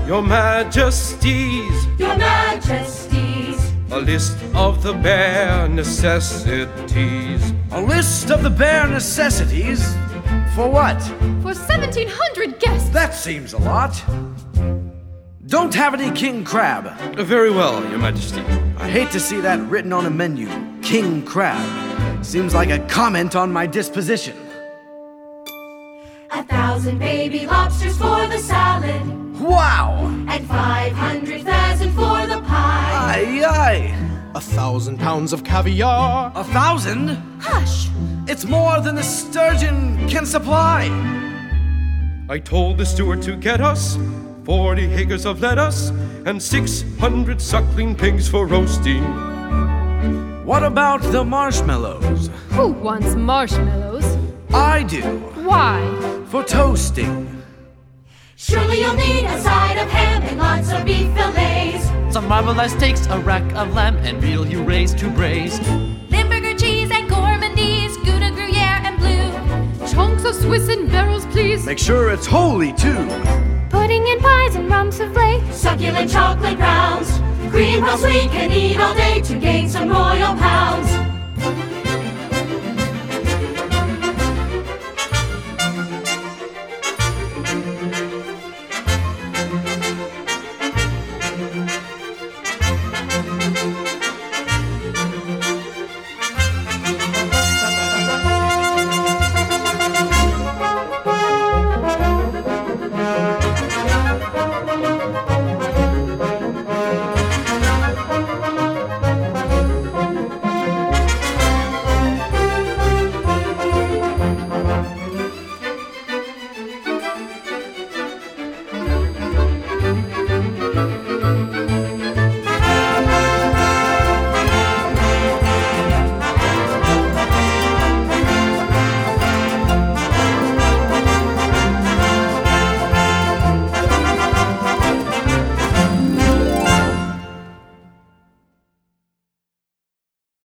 Your Majesties, Your Majesties. a list of the bare necessities. A list of the bare necessities? For what? For 1,700 guests. That seems a lot. Don't have any king crab. Very well, Your Majesty. I hate to see that written on a menu. King crab. Seems like a comment on my disposition. 1,000 baby lobsters for the salad. Wow! And 500 pheasant for the pie. Aye, aye. 1,000 pounds of caviar. 1,000? Hush! It's more than the sturgeon can supply. I told the steward to get us 40 acres of lettuce and 600 suckling pigs for roasting. What about the marshmallows? Who wants marshmallows? I do. Why? For toasting. Surely you'll need a side of ham and lots of beef fillets. Some marbleized steaks, a rack of lamb, and veal you raise to braise. Limburger cheese and gourmandise, Gouda, Gruyere, and blue. Chunks of Swiss and barrels, please. Make sure it's holy, too. Pudding and pies and rum souffle. Succulent chocolate browns. Cream puffs we can eat all day to gain some royal pounds.